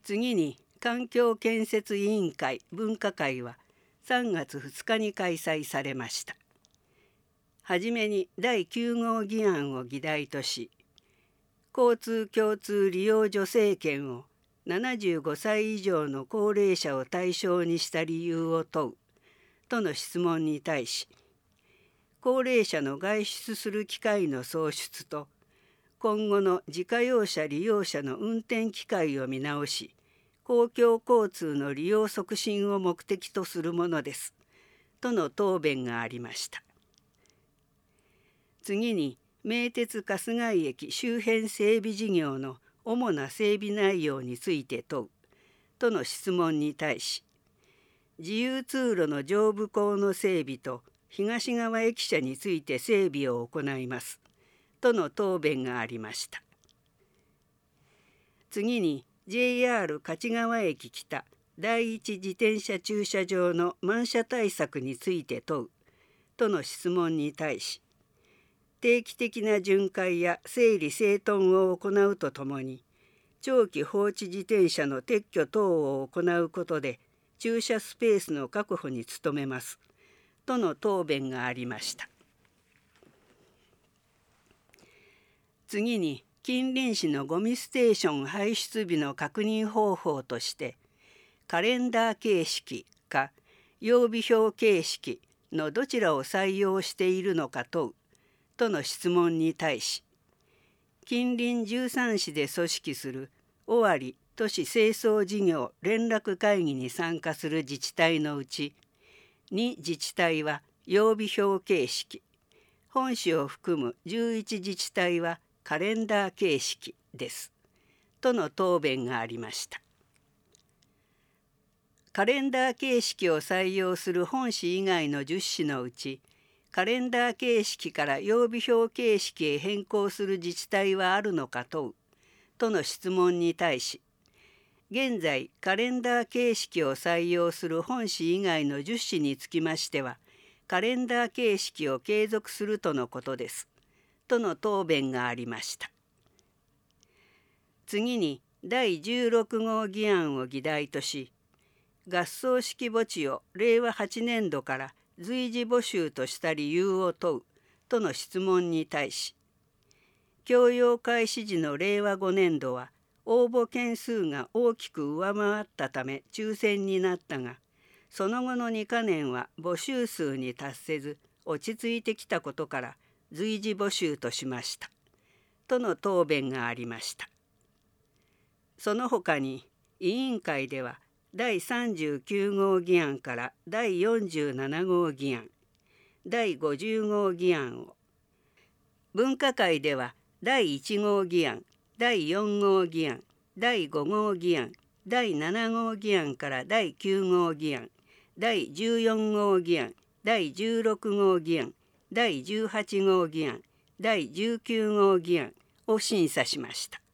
次に環境建設委員会分科会は3月2日に開催されました。はじめに第9号議案を議題とし、交通共通利用助成券を75歳以上の高齢者を対象にした理由を問うとの質問に対し、高齢者の外出する機会の創出と今後の自家用車利用者の運転機会を見直し、公共交通の利用促進を目的とするものですとの答弁がありました。次に名鉄春日井駅周辺整備事業の主な整備内容について問うとの質問に対し、自由通路の上部構の整備と東側駅舎について整備を行いますとの答弁がありました。次に JR 勝川駅北第一自転車駐車場の満車対策について問うとの質問に対し、定期的な巡回や整理整頓を行うとともに、長期放置自転車の撤去等を行うことで駐車スペースの確保に努めますとの答弁がありました。次に近隣市のゴミステーション排出日の確認方法として、カレンダー形式か曜日表形式のどちらを採用しているのか問うとの質問に対し、近隣13市で組織する尾張都市清掃事業連絡会議に参加する自治体のうち、2自治体は曜日表形式、本市を含む11自治体はカレンダー形式ですとの答弁がありました。カレンダー形式を採用する本市以外の10市のうち、カレンダー形式から曜日表形式へ変更する自治体はあるのか問うとの質問に対し、現在カレンダー形式を採用する本市以外の10市につきましては、カレンダー形式を継続するとのことですとの答弁がありました。次に第16号議案を議題とし、合葬式墓地を令和8年度から随時募集とした理由を問うとの質問に対し、供用開始時の令和5年度は応募件数が大きく上回ったため抽選になったが、その後の2か年は募集数に達せず落ち着いてきたことから随時募集としましたとの答弁がありました。その他に委員会では第39号議案から第47号議案、第50号議案を、分科会では第1号議案、第4号議案、第5号議案、第7号議案から第9号議案、第14号議案、第16号議案、第18号議案、第19号議案を審査しました。